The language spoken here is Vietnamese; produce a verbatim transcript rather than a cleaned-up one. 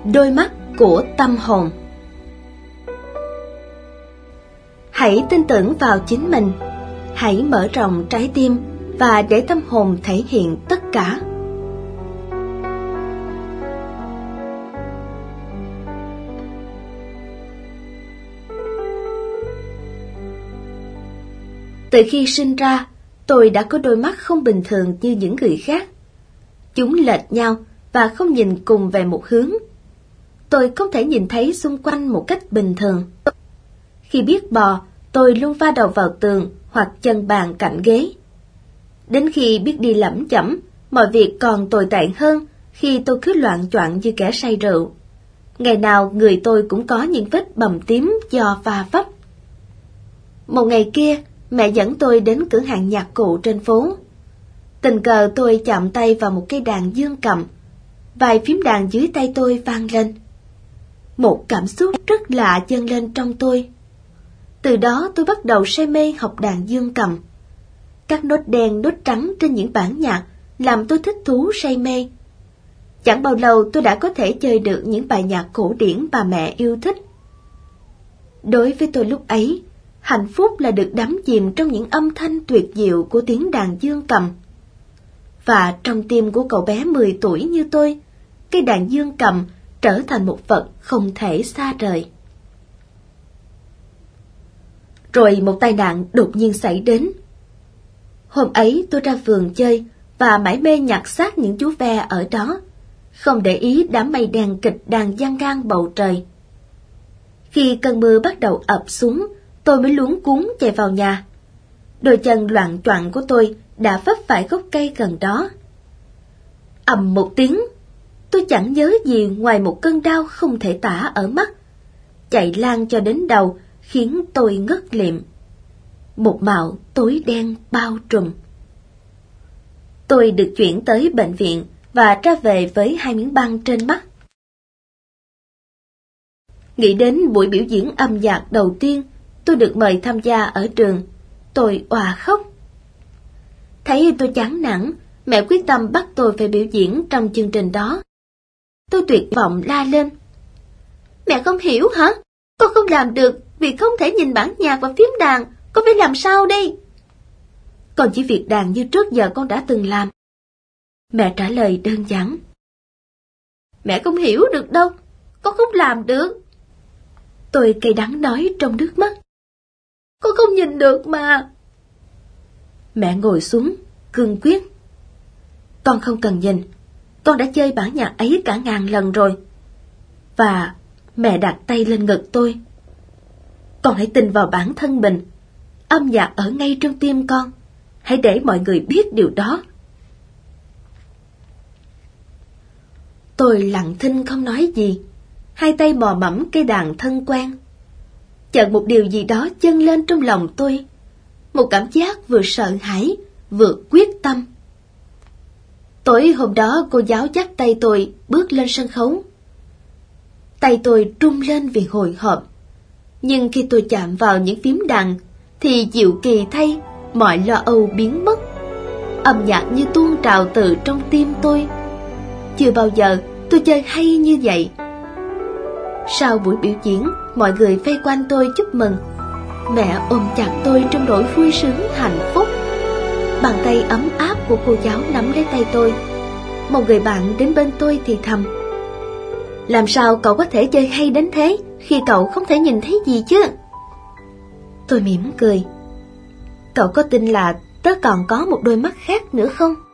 Đôi mắt của tâm hồn. Hãy tin tưởng vào chính mình, hãy mở rộng trái tim và để tâm hồn thể hiện tất cả. Từ khi sinh ra, tôi đã có đôi mắt không bình thường như những người khác. Chúng lệch nhau và không nhìn cùng về một hướng. Tôi không thể nhìn thấy xung quanh một cách bình thường. Khi biết bò, tôi luôn va đầu vào tường hoặc chân bàn cạnh ghế. Đến khi biết đi lẩm chẩm, mọi việc còn tồi tệ hơn khi tôi cứ loạng choạng như kẻ say rượu. Ngày nào người tôi cũng có những vết bầm tím do va vấp. Một ngày kia, mẹ dẫn tôi đến cửa hàng nhạc cụ trên phố. Tình cờ tôi chạm tay vào một cây đàn dương cầm. Vài phím đàn dưới tay tôi vang lên. Một cảm xúc rất lạ dâng lên trong tôi. Từ đó tôi bắt đầu say mê học đàn dương cầm. Các nốt đen nốt trắng trên những bản nhạc làm tôi thích thú say mê. Chẳng bao lâu tôi đã có thể chơi được những bài nhạc cổ điển bà mẹ yêu thích. Đối với tôi lúc ấy, hạnh phúc là được đắm chìm trong những âm thanh tuyệt diệu của tiếng đàn dương cầm. Và trong tim của cậu bé mười tuổi như tôi, cây đàn dương cầm trở thành một vật không thể xa rời. Rồi một tai nạn đột nhiên xảy đến. Hôm ấy tôi ra vườn chơi và mải mê nhặt xác những chú ve ở đó, không để ý đám mây đen kịch đang giăng ngang bầu trời. Khi cơn mưa bắt đầu ập xuống, tôi mới luống cuống chạy vào nhà. Đôi chân loạng choạng của tôi đã vấp phải gốc cây gần đó. Ầm một tiếng, tôi chẳng nhớ gì ngoài một cơn đau không thể tả ở mắt, chạy lan cho đến đầu khiến tôi ngất lịm. Một màu tối đen bao trùm. Tôi được chuyển tới bệnh viện và ra về với hai miếng băng trên mắt. Nghĩ đến buổi biểu diễn âm nhạc đầu tiên tôi được mời tham gia ở trường, tôi òa khóc. Thấy tôi chán nản, mẹ quyết tâm bắt tôi phải biểu diễn trong chương trình đó. Tôi tuyệt vọng la lên. Mẹ không hiểu hả? Con không làm được vì không thể nhìn bản nhạc và phím đàn, con phải làm sao đây? Còn chỉ việc đàn như trước giờ con đã từng làm. Mẹ trả lời đơn giản. Mẹ không hiểu được đâu, con không làm được. Tôi cay đắng nói trong nước mắt. Con không nhìn được mà. Mẹ ngồi xuống, cương quyết. Con không cần nhìn, con đã chơi bản nhạc ấy cả ngàn lần rồi. Và mẹ đặt tay lên ngực tôi. Con hãy tin vào bản thân mình. Âm nhạc ở ngay trong tim con. Hãy để mọi người biết điều đó. Tôi lặng thinh không nói gì. Hai tay mò mẫm cây đàn thân quen. Chợt một điều gì đó dâng lên trong lòng tôi. Một cảm giác vừa sợ hãi, vừa quyết tâm. Tối hôm đó cô giáo dắt tay tôi bước lên sân khấu. Tay tôi rung lên vì hồi hộp. Nhưng khi tôi chạm vào những phím đàn thì diệu kỳ thay, mọi lo âu biến mất. Âm nhạc như tuôn trào từ trong tim tôi. Chưa bao giờ tôi chơi hay như vậy. Sau buổi biểu diễn, mọi người vây quanh tôi chúc mừng. Mẹ ôm chặt tôi trong nỗi vui sướng hạnh phúc. Bàn tay ấm áp của cô giáo nắm lấy tay tôi. Một người bạn đến bên tôi thì thầm. Làm sao cậu có thể chơi hay đến thế khi cậu không thể nhìn thấy gì chứ? Tôi mỉm cười. Cậu có tin là tớ còn có một đôi mắt khác nữa không?